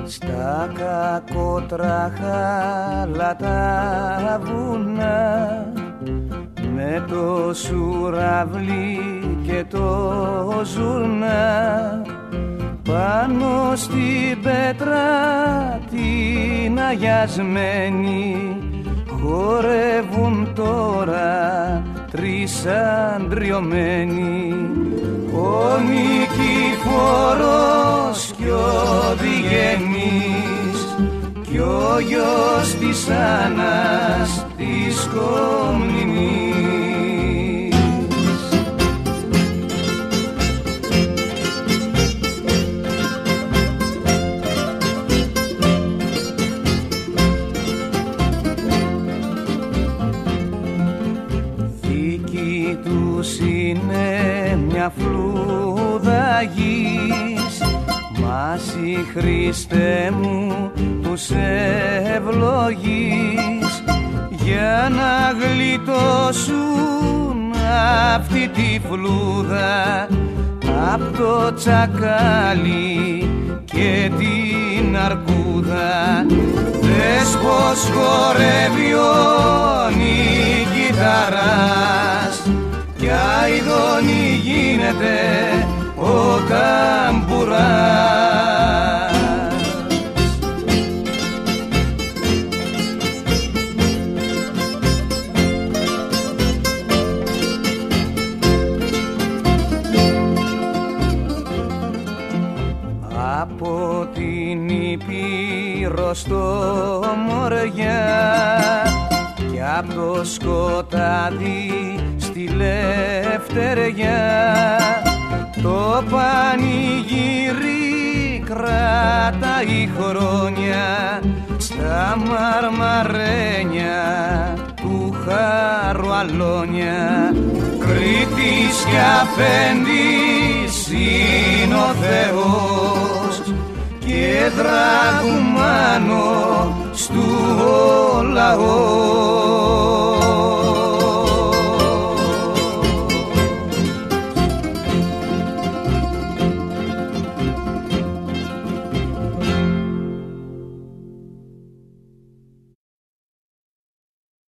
Στα κακότραχα τα βουνά, με το σουραβλί και το ζουρνά, πάνω στην πέτρα την αγιασμένη, χορεύουν τώρα τρεις αντριωμένοι. Ο Νικηφόρος κι ο Διγενής κι ο γιος της Άννας της Κομνηνής. Δίκη τους είναι μια φλούδα γης, μα εσύ Χριστέ μου τους ευλογείς, για να γλιτώσουν αυτή τη φλούδα απ' το τσακάλι και την αρκούδα. Δες πως χορεύει ο Νικηταράς κι αηδόνι γίνεται ο ταμπουράς. Από την Ήπειρο στο Μοριά κι απ' το σκοτάδι στη Λευτεριά, το πανηγύρι κρατάει χρόνια στα μαρμαρένια του Χαρουαλόνια. Κρήτης κι αφέντης είναι ο Θεός και δραγουμάνο στου ο λαός.